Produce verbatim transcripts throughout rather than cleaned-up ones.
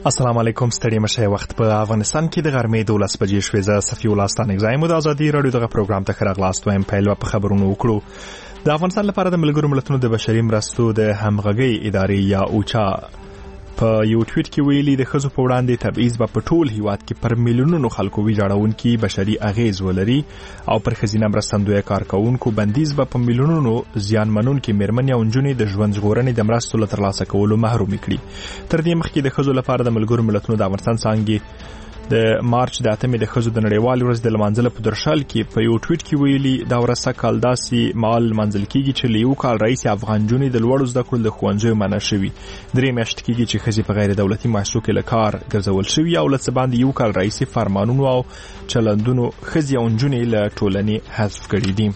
السلام علیکم. ستړي مشه وخت په افغانستان کې د غرمې دولس بجې شوې. زه صفي الله ستانګزایم د ازادي رادیو دغه پروګرام ته ښه راغلاست وایم. پیل په خبرونو وکړو. د افغانستان لپاره د ملګرو ملتونو د بشري مرستو د همغږۍ ادارې یا اوچا په یو ټویټ کې ویلي د ښځو په وړاندې تبعیض به په ټول هیواد کې پر میلیونونو خلکو ویجاړونکي بشري اغیز ولري او پر ښځینه مرستندویه کارکوونکو بندیز به په میلیونونو زیانمنونکي میرمنې او نجونې د ژوند ژغورنې د مرستو له ترلاسه کولو محروم کړي. تر دې مخکې د ښځو لپاره د ملګرو ملتونو د افغانستان څانګې د مارچ د اتمې د ښځو د نړیوال ورځ د لمانځلو په درشل کې په یو ټویټ کې ویلي دا ورځ سږکال داسې مهال لمانځل کیږي چې له یو کال راهیسې افغان نجونې د لوړو زده کړو د ښوونځیو منع شوي. درې میاشتې کېږي چې ښځې په غیر دولتي مؤسسو کې له کار ګرځول شوي او له څه باندې یو کال راهیسې فرمانونو او چلندونو ښځې او نجونې له ټولنې حذف کړي دي.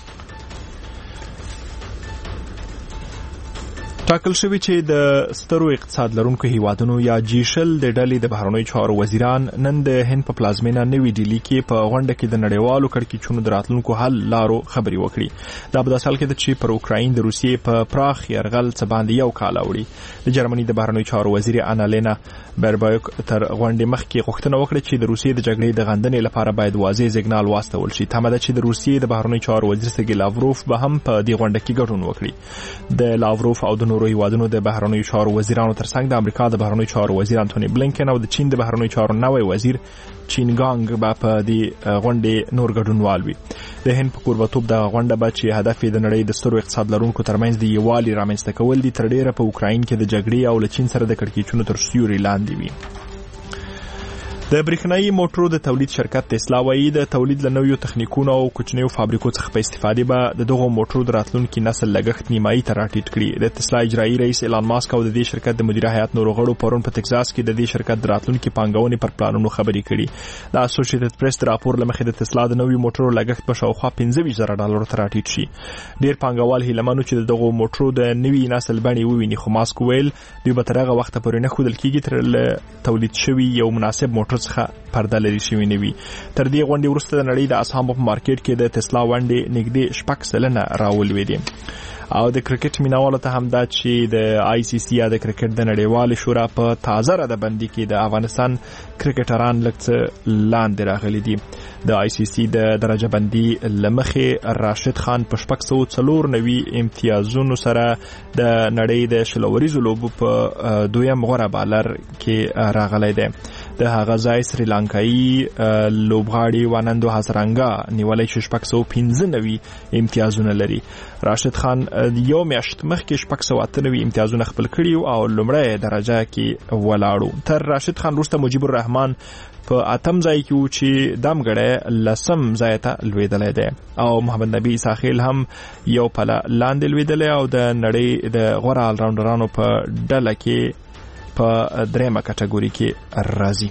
ټاکل شوی چې د سترو اقتصاد لرونکو هیوادونو یا جی شل د ډلې د بهرنیو چارو وزیران نن د هند په پلازمینه نوې ډیلی کې په غونډه کې د نړیوالو کړکېچونو د راتلونکو حل لارو خبرې وکړي. دا په داسې حال کې ده چې پر اوکراین د روسیې په پراخ یرغل څه باندې یو کال اوړي. د جرمني د بهرنیو چارو وزیر انالینا بربایوک تر غونډې مخکې غوښتنه وکړه چې د روسیې د جګړې د غندنې لپاره باید واضح سیګنال واستول شي. تمه ده چې د روسیې د بهرنیو چارو وزیر سرګی لاوروف به هم په دې غونډه کې ګډون وکړي. د لاوروف او د نورو هیوادونو د بهرنیو چارو وزیرانو ترڅنګ د امریکا د بهرنیو چارو وزیر انټونی بلینکن او د چین د بهرنیو چارو نوی وزیر چینګانګ به په دې غونډې نور ګډونوال وي. د هند په کوربتوب د غونډه به چې هدف یې د نړۍ د سترو اقتصاد لرونکو ترمنځ د یووالي رامنځته کول دي تر ډیره په اوکراین کې د جګړې او له چین سره د کړکېچونو تر سیوري لاندې وي. د برېښنايي موټرو د تولید شرکت تسلا وایي د تولید له نویو تخنیکونو او کوچنیو فابریکو څخه په استفادې به د دغو موټرو د راتلونکي نسل لګښت نیمایي ته راټیټ کړي. د تسلا اجرایي رئیس ایلان ماسک او د دې شرکت د مدیره هیئت نورو غړو پرون په تکساس کې د دې شرکت د راتلونکي پانګونې پر پلانونو خبرې کړي. د اسوسییټډ پریس د راپور له مخې د تسلا د نویو موټرو لګښت په شاوخوا پنځه ویشت زره ډالرو ته راټیټ شي. ډېر پانګوال هیله چې د دغو موټرو د نوي نسل بڼې وویني، خو ماسک ویل دوی به تر هغه وخته پورې نه ښودل کېږي تر له تولید شوي یو مناسب موټر څخه پرده لري شوی نه وي. تر دې غونډې وروسته د نړۍ د اسهامو په مارکیټ کې د تسلا ونډې نږدې شپږ سلنه راولوېدې. او د کرکټ مینوالو ته هم دا چې د آی سی سی یا د کرکټ د نړیوال شورا په تازه ردبندي کې د افغانستان کرکټران لږ څه لاندې راغلي دي. د آی سی سی د درجه بندي لمخې راشد خان په شپږ سوه څلور نوي امتیازونو سره د نړۍ د شلوریزو لوبو په دویم غوره بالر کې راغلی دی. د هغه ځای سریلانکایي لوبغاړي وانندو هزرنګا نیولای چې شپږ سوه پنځه نوي امتیازونه لري. راشد خان یو میاشت مخکې شپږ سوه اته نوي امتیازونه خپل کړي او لومړی درجه کې ولاړو. تر راشد خان وروسته مجیب الرحمن په اتم ځای کې و چې دمګړی لسم ځای ته لوېدلی دی او محمد نبی ساخیل هم یو پله لاندې لوېدلی او د نړۍ د غوره آلراونډرانو په ډله کې په درېمه کټګوري کې راځي.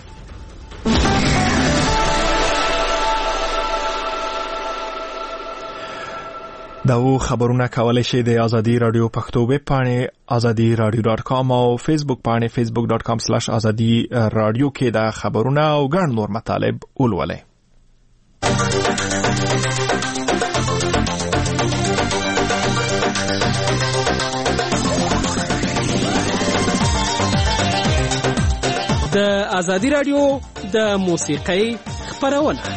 دا و خبرونه کولای شي د ازادي رادیو پښتو ویب پاڼې ازادي رادیو ډاټ کام او فیسبوک پاڼې فیسبوک ډاټ کام سلاش ازادي رادیو کې دا خبرونه او ګڼ نور مطالب ولولئ. د ازادي رادیو د موسیقۍ خپرونه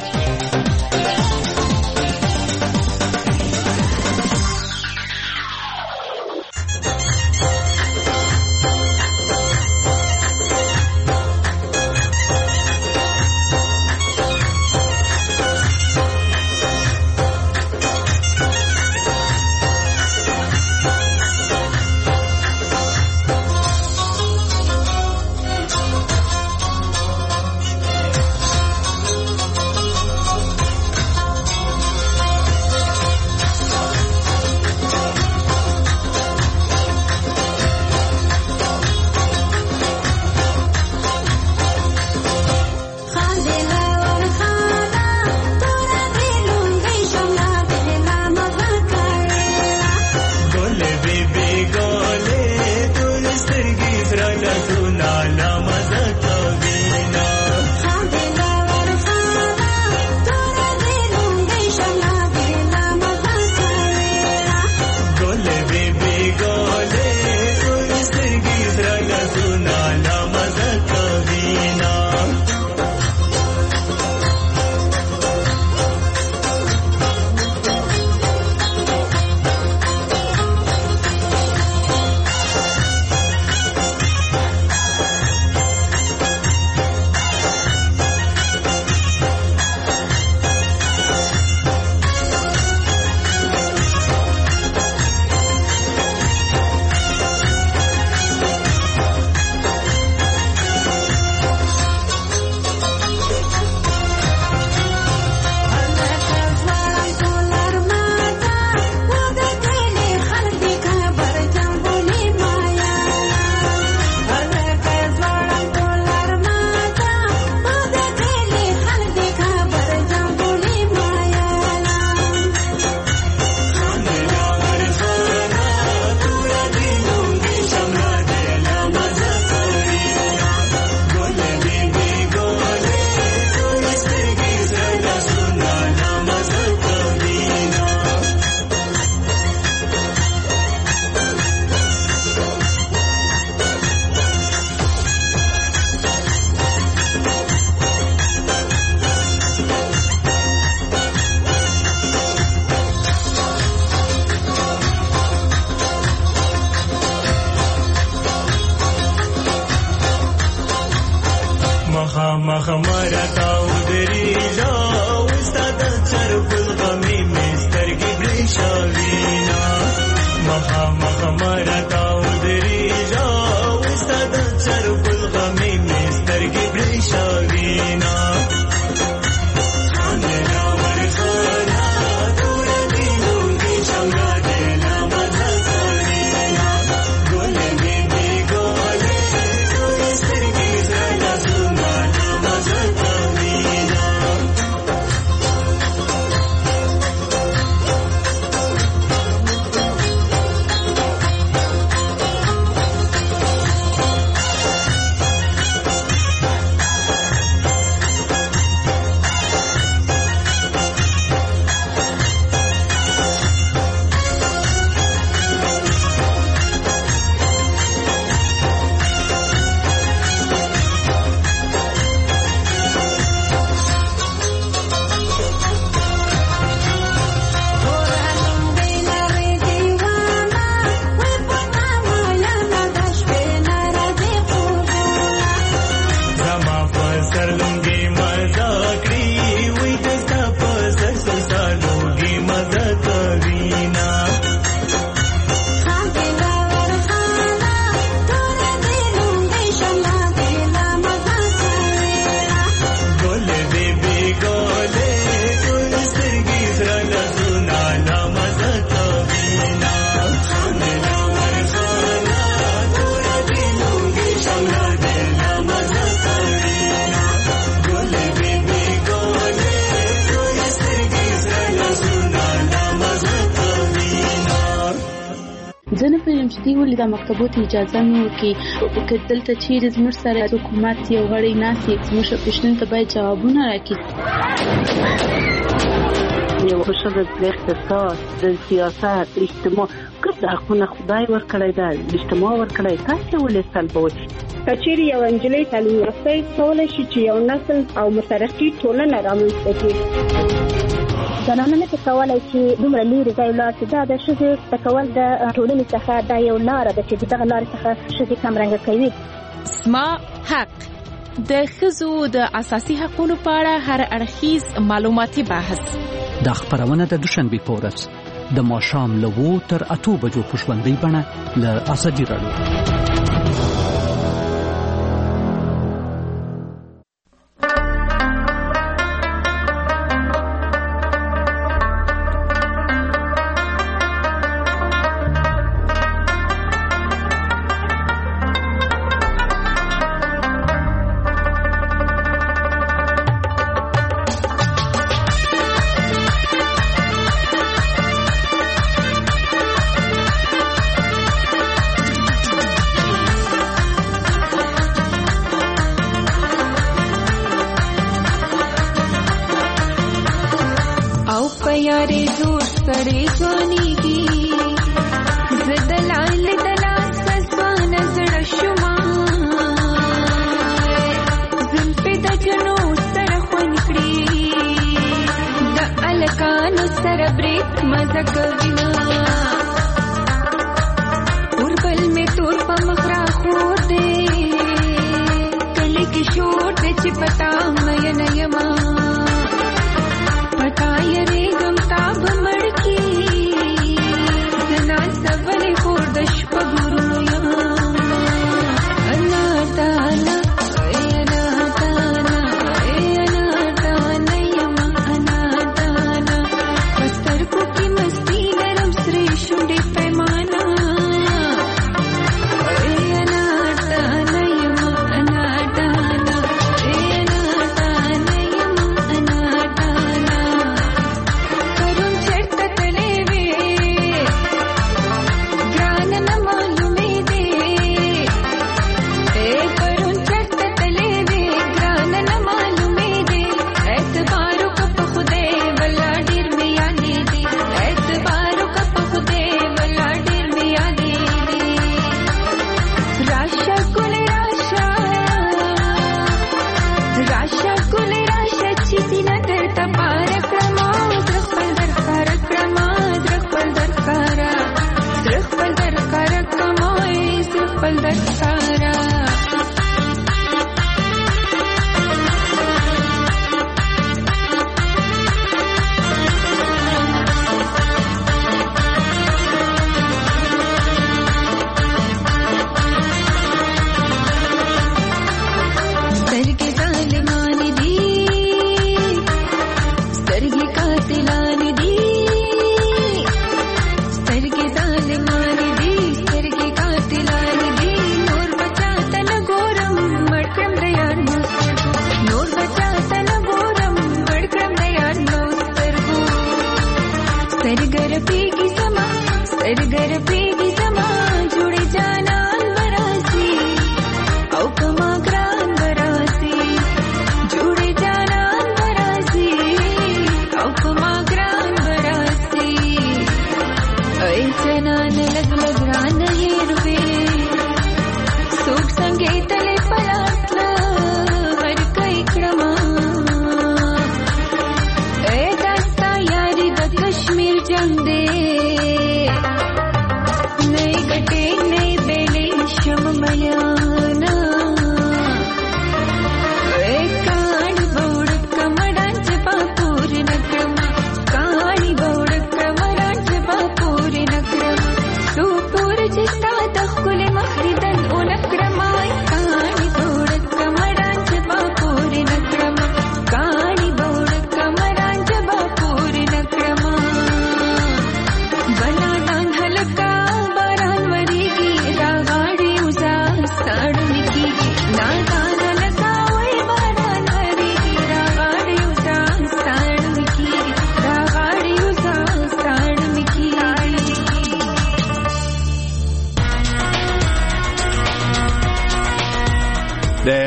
زه نه پوهېږم چې دوی ولې دا مکتبو ته اجازه نه ورکوي. که دلته چیرې زموږ سره حکومت یو غړی ناست وي زموږ پوښتنو ته باید جوابونه راکړي. یو ښځه د اقتصاد، د سیاست، اجتماع ګډ حقونه خدای ورکړی دی، اجتماع ورکړی، تاسې ولې سلبوئ؟ که چیرې یو نجلۍ تعلیم یافته کولی شي چې یو نسل او مترقي ټولنه رامنځته کړي. زنانه نه کولی چې دومره لرې ځای ولاړ شي. دا د ښځې زده کول د ټولنې څخه دا یو لاره ده چې دغه لارې څخه ښځې کمرنګه کوي. اسما حق د ښځو د اساسي حقوقو په اړه هر اړخیز معلوماتي بحث. دا خبرونه د دوشنبه په ورځ د ماښام له اوو تر اتو بجو په ژوندۍ بڼه له ازادي راډیو.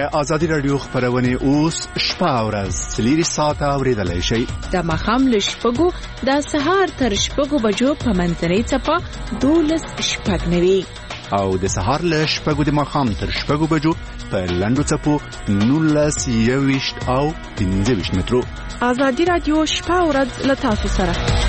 ازادي رادیو خبرونه اوس شپه او ورځ سلیری ساعته اوریدلای شي د مخام لشپګو د سهار تر شپګو بجو په منځنۍ چپا دولس شپږ نوي او د سهار لشپګو د مخام تر شپګو بجو په لندو چپو نولس یويشت او پنځه ویشت مترو. ازادي رادیو شپه او ورځ له تاسو سره.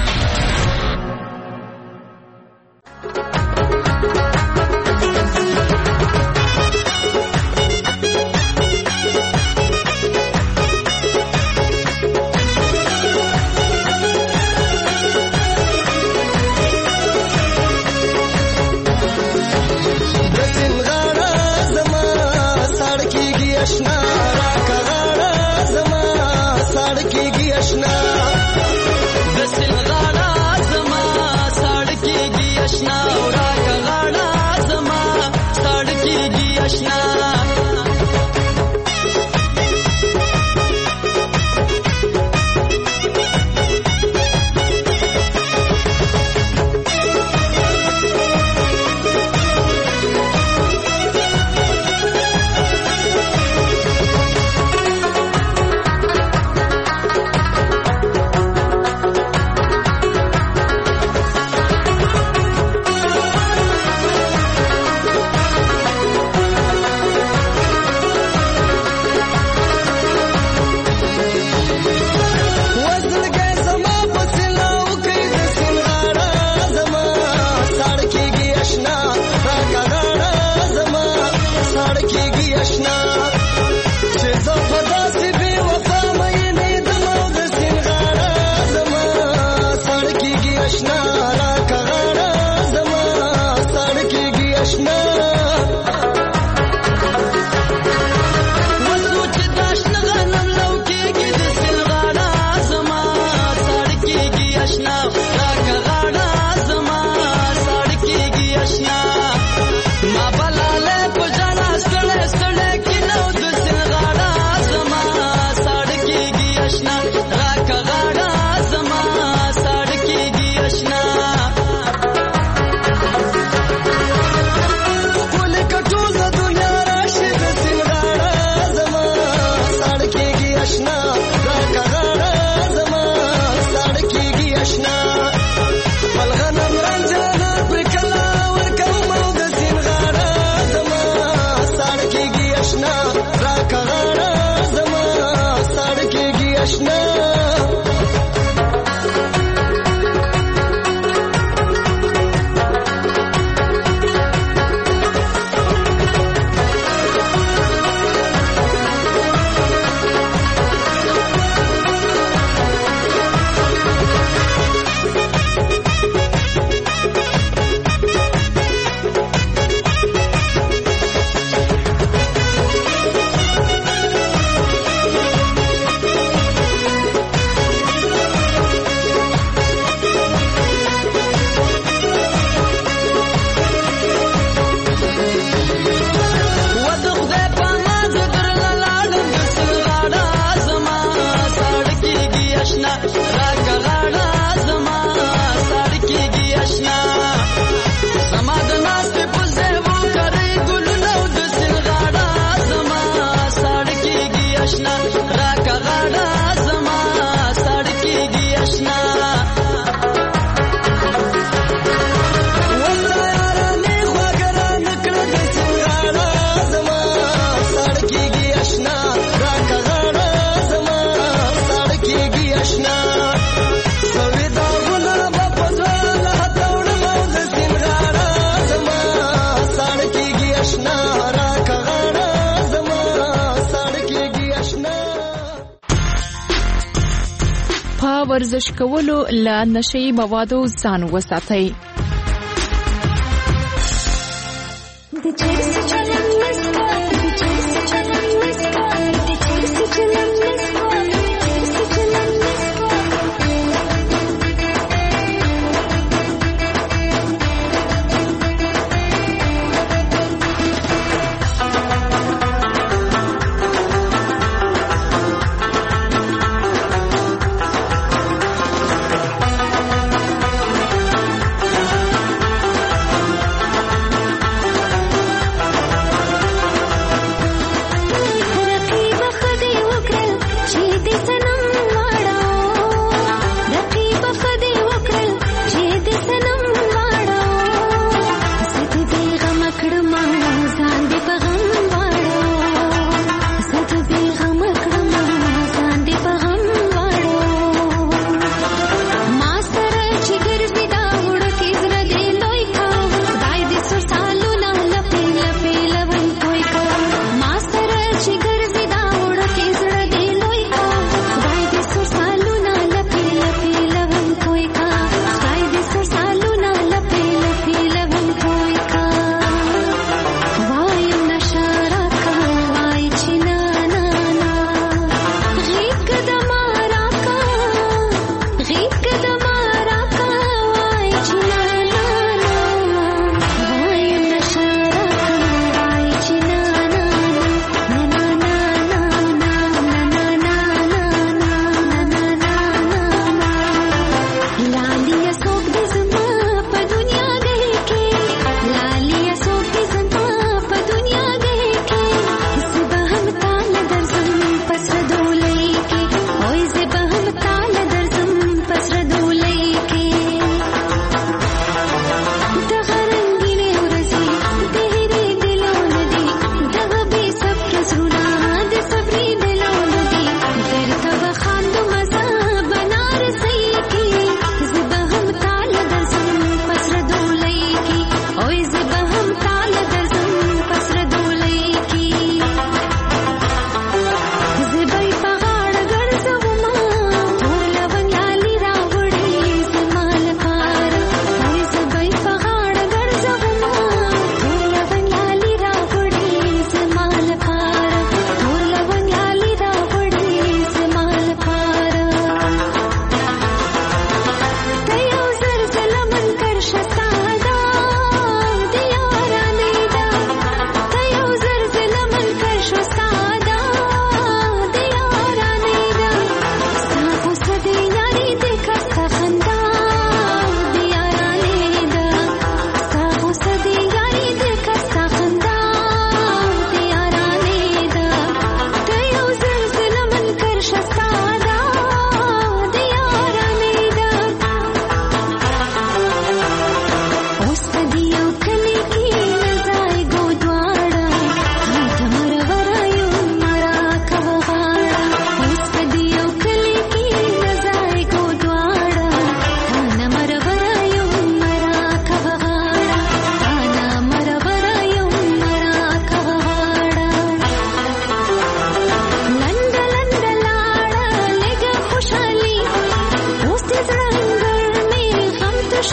ورزش کولو له نشئی موادو ځان وساتئ.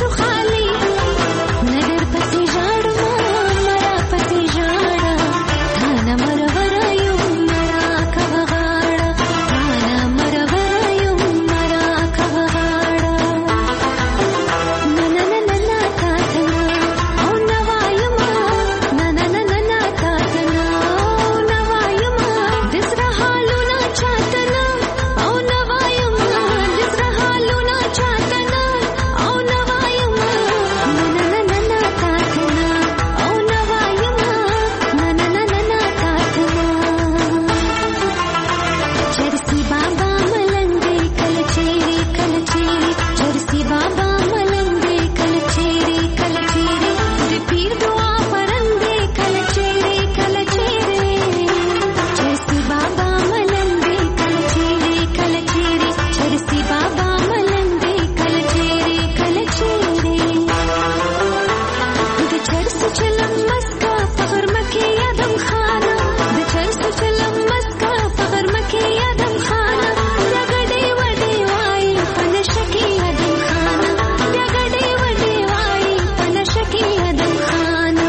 شو خالي نظر پسې ژاړم مرا پسې ژاړه تانا مرغره یم مرا کوه غاړه تانا مرغره یم مرا کوه غاړه نه نه نه نه نه تاته نه او نه وایم نه نه نه نه نه تاته نه او نه وایم د زړه حالونه چاته نه او نه وایم د زړه حالونه چاته نه او نه وایم نه نه نه نه نه تاته نه او نه وایم نه نه نه نه نه تاته نه چرسی بابا ملنګې کله چیرې کله چیرې چرسی بابا ملنګې کله چیرې کله چیرې د پیر دعا پرندې کله چیرې کله چیرې چرسی بابا ملنګې کله چیرې کله چیرې چرسی بابا ملنګې کله چیرې کله چیرې د چرسو چلم مسکا فخر مکه یادم خانه د چرسو چلم مسکا فخر مکه یادم خانه بیا ګډې وډې وای په نشه کې یادم خانه بیا ګډې وډې وای په نشه کې یادم خانه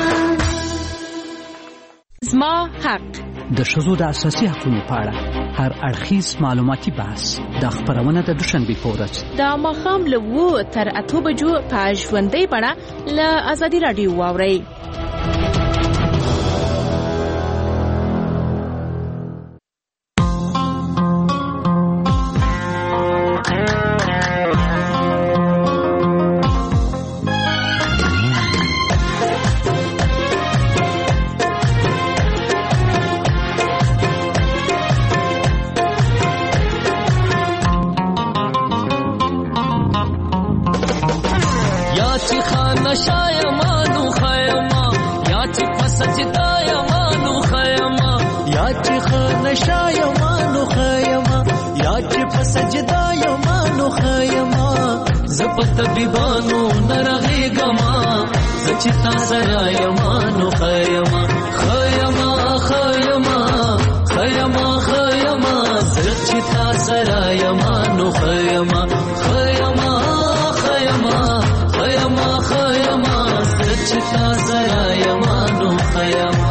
زما حق د ښځو د اساسي حقوقو په اړه هر اړخیز معلوماتي بحث د خبرونه د دوشنبې په ورځ د ماښام له اوو تر اتو بجو په ژوندۍ بڼه له ازادي راډیو واورئ. طبيبانو نرغيګما زچتا سره یمانو خیما خیما خیما خیما خیما زچتا سره یمانو خیما خیما خیما خیما خیما زچتا سره یمانو خیما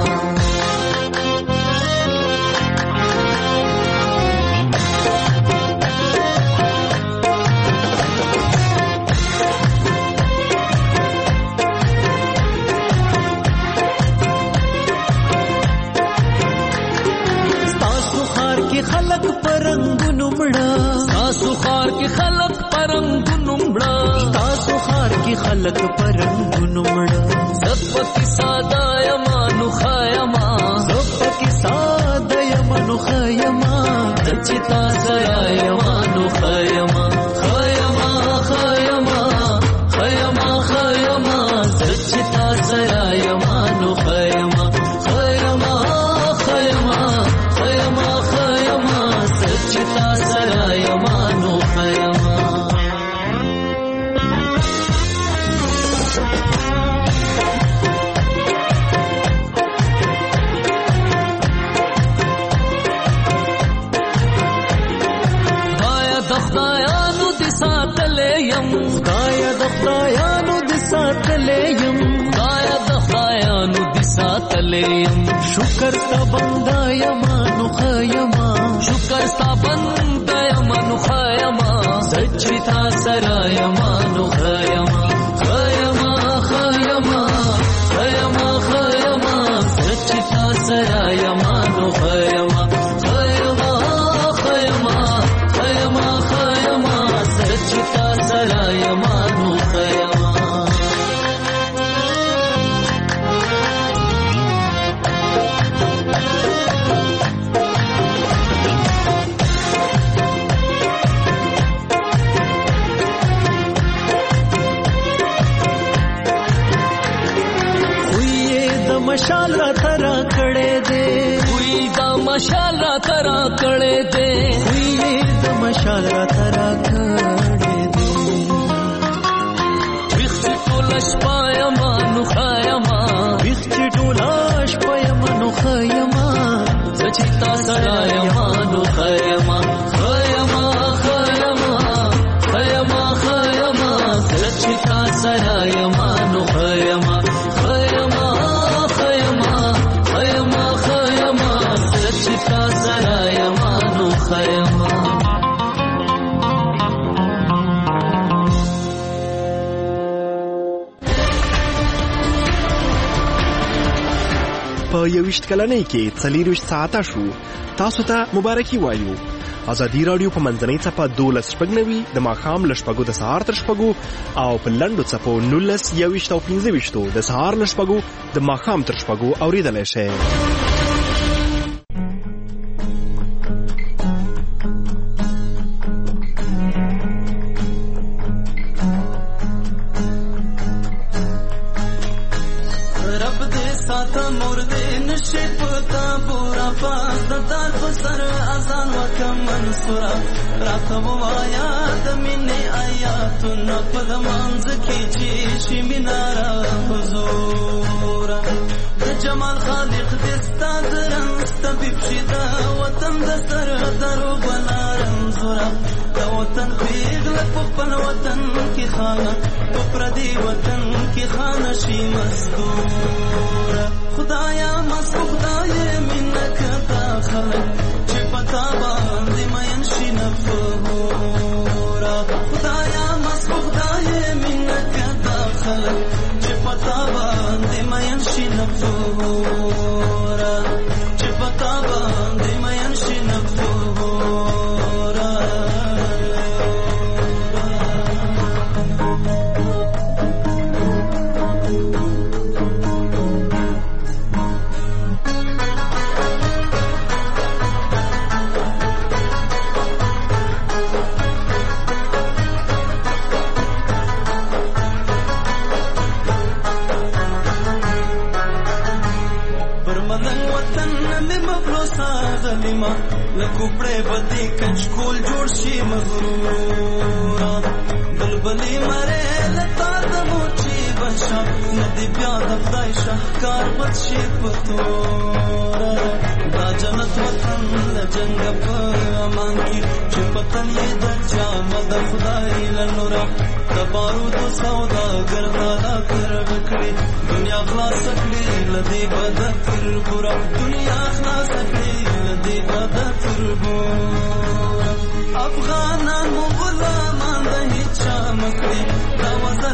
خلق پرنګونو مړه تاسو خار کې خلق پرنګونو مړه تاسو خار کې خلق پرنګونو مړه زپکی ساده یمانو خایما زپکی ساده یمانو خایما دچتا زیا یمانو خایما خایما خایما خایما خایما دچتا زیا یمانو خایما خایما خایما خایما چتا سرا یمانو خیما خدایا د خدایانو د ساتلې يم خدایا د خدایانو د ساتلې يم خدایا د خدایانو د ساتلې يم شکر ته بندا یمانو خیما شکر ستا بندا یمانو خیما سچتا سرا یمانو خیما خیما خیما خیما خیما سچتا سرا یمانو خیما خیما خیما خیما خیما سچتا سرا یمانو خیما مشال را ترا کړه دے وی دا مشال را ترا کړه دے وی دا مشال را ترا کړه دے وخت ټولش پایما نو خایما وخت ټولش پایما نو خایما زچتا سره یما نو خایما خایما خایما خایما خایما زچتا سره سره یما نو خیما خیما خیما خیما خیما چې تا سره یما نو خیما. په یویشت کلنۍ کې څلېرویشت ساعته شو. تاسو ته مبارکي وایو. ازادي راډیو په منځنۍ څپه دولس شپږ نوي د ماښام له شپږو د سهار تر شپږو او په لنډو څپو نولس یویشت او پنځه ویشتو د سهار له شپږو د ماښام تر شپږو اورېدلی شئ. راته وایا د مینې آیاتونه په منځ کې چې شي میناره حضور د جمال خالق دې ستا د رنځ طبیب شي د وطن د سر درو بلا رنځوره د وطن پیغله په خپل وطن کې خانه په پردي وطن کې خانه شي مزدوره. خدایا مسو خدای مینه کتا خلک چې پتا باندې مین شي نفورا. خدایا مسو خدای مینه کتا خلک چې پتا باندې مین شي نفورا چې پتا باندې مین شي نفورا. لکوپړې بدی کچکول جوړ شي مغرورا. بلبلې مرې لتا د موچی بشا ندی بیا د خدای شهکار بد شي پتورا. دا جنت وطن له جنګ په امان کې چې پتن یې د جامه د خدای له نورا. د بارود سودا ګرځاله کر وکړي دنیا خلاص کړي لدی بد تر ګورا. دنیا خلاص کړي لدی بد تر ګورا. افغانان مو غلامان د هیچا مکړي دا وزر